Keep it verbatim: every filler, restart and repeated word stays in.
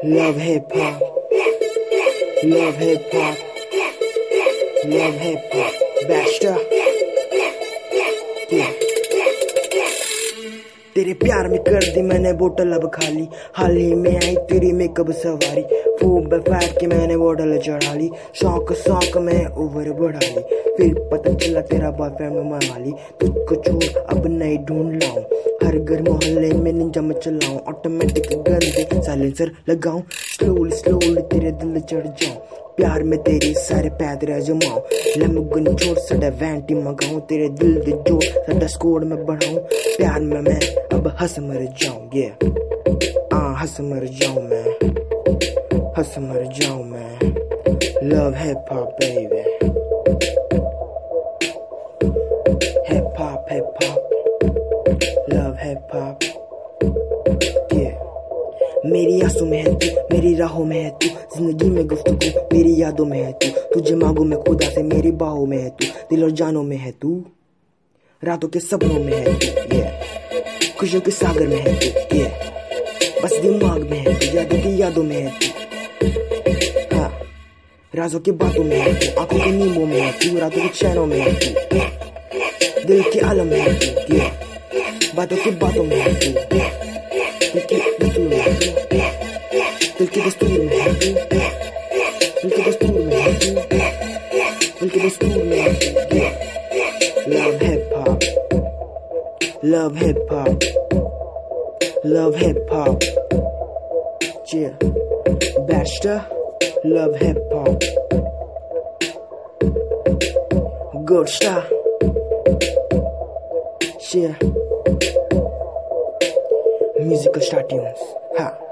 Love hip hop, love hip hop, love hip hop, Basta, yeah. तेरे प्यार में कर दी मैंने बोतल अब खाली, हाल ही में आई तेरी मेकअप सवारी, फूब फैट के मैंने बोतल चढ़ा ली, शौक शौक में ओवर बढ़ा ली, फिर पता चला तेरा बॉयफ्रेंड माली, तुझको छोड़ अब नहीं ढूंढ लाऊं, हर घर मोहल्ले में निंजा में चलाऊं, ऑटोमेटिक गंदे साइलेंसर लगाऊं, स्लोली स्लोली तेरे दिल चढ़ जाऊं, प्यार में तेरी सारे पैदरे जमाऊं, लैम्बोर्गिनी छोड़ सड़ा वैंटी मंगाऊं, तेरे दिल दे जोड़ सड़ा स्कोर में बढ़ाऊं, प्यार में मैं अब हंस मर जाऊं, ये आ हंस मर जाऊं मैं, हंस मर जाऊं मैं, love hip hop baby, hip hop hip hop, love hip hop, yeah. मेरी आंसू में है तू, मेरी राहों में है तू, जिंदगी में गुफ्तगू मेरी यादों में है तू, तुझे मांगू मैं खुदा से मेरी बाहों में है तू, दिल और जानों में है तू, रातों के सपनों में है तू, yeah. खुशियों के सागर में है तू, yeah. बस दिमाग में है तू, यादों की यादों में है तू, हाँ. राजों की बातों में है तू, आंखों की नींबों में है तू, रातों के चैनों में है तू, दिल के आलम में है तू, yeah. बातों की बातों में है तू, दिल की दस्तूर में है तू, दिल की दस्तूर में है तू, दिल की दस्तूर में है तू, दिल की दस्तूर में है तू, yeah. Love hip hop, love hip hop, love hip hop, yeah. Basta, love hip hop, good stuff, yeah. Musical star tunes, ha.